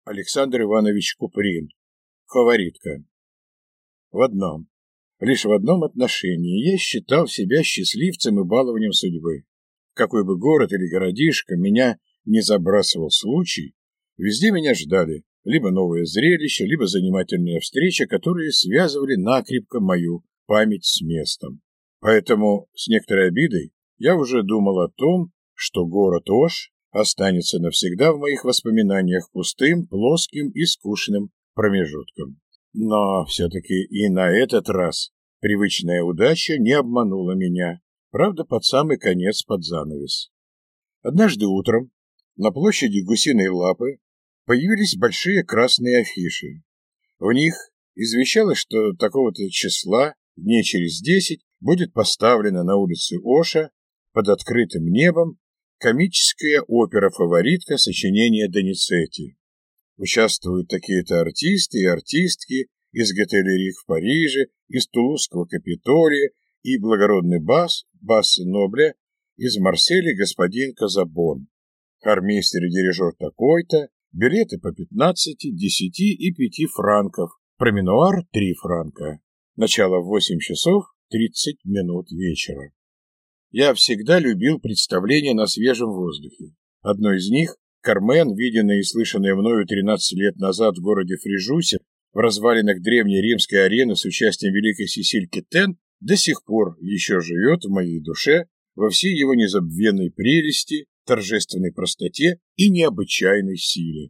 Александр Иванович Куприн. Фаворитка. Лишь в одном отношении я считал себя счастливцем и балованием судьбы. В какой бы город или городишко меня не забрасывал случай, везде меня ждали либо новое зрелище, либо занимательная встреча, которые связывали накрепко мою память с местом. Поэтому с некоторой обидой я уже думал о том, что город Ош останется навсегда в моих воспоминаниях пустым, плоским и скучным промежутком. Но все-таки и на этот раз привычная удача не обманула меня, правда, под самый конец, под занавес. Однажды утром на площади Гусиной Лапы появились большие красные афиши. В них извещалось, что такого-то числа, дней через 10, будет поставлена на улице Оша под открытым небом комическая опера-фаворитка сочинения Доницетти. Участвуют такие-то артисты и артистки из Готелерих в Париже, из Тулузского Капитолия и благородный бассы Нобля из Марселя господин Казабон. Хормейстер и дирижер такой-то, билеты по 15, 10 и 5 франков, проминуар 3 франка. Начало в 8 часов 30 минут вечера. Я всегда любил представления на свежем воздухе. Одно из них — Кармен, виденное и слышанное мною 13 лет назад в городе Фрижусе, в развалинах древней римской арены с участием великой Сесиль Кетен, до сих пор еще живет в моей душе во всей его незабвенной прелести, торжественной простоте и необычайной силе.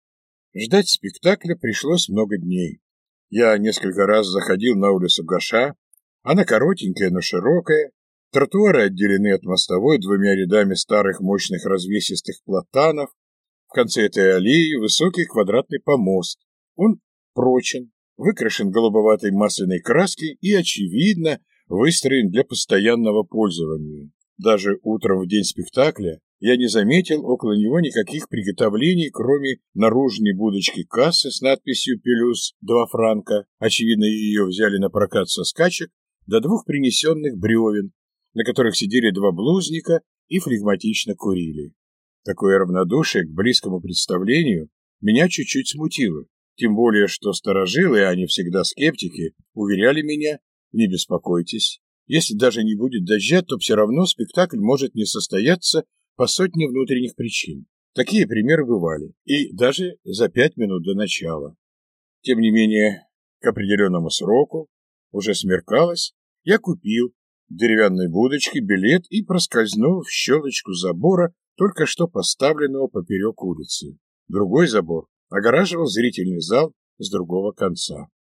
Ждать спектакля пришлось много дней. Я несколько раз заходил на улицу Гаша. Она коротенькая, но широкая. Тротуары отделены от мостовой 2 рядами старых мощных развесистых платанов. В конце этой аллеи высокий квадратный помост. Он прочен, выкрашен голубоватой масляной краской и, очевидно, выстроен для постоянного пользования. Даже утром в день спектакля я не заметил около него никаких приготовлений, кроме наружной будочки кассы с надписью «Пелюс 2 франка». Очевидно, ее взяли на прокат со скачек, до 2 принесенных бревен, на которых сидели 2 блузника и флегматично курили. Такое равнодушие к близкому представлению меня чуть-чуть смутило, тем более, что старожилы, а они всегда скептики, уверяли меня: не беспокойтесь, если даже не будет дождя, то все равно спектакль может не состояться по сотне внутренних причин. Такие примеры бывали, и даже за 5 минут до начала. Тем не менее, к определенному сроку, уже смеркалось, я купил в деревянной будочке билет и проскользнул в щелочку забора, только что поставленного поперек улицы. Другой забор огораживал зрительный зал с другого конца.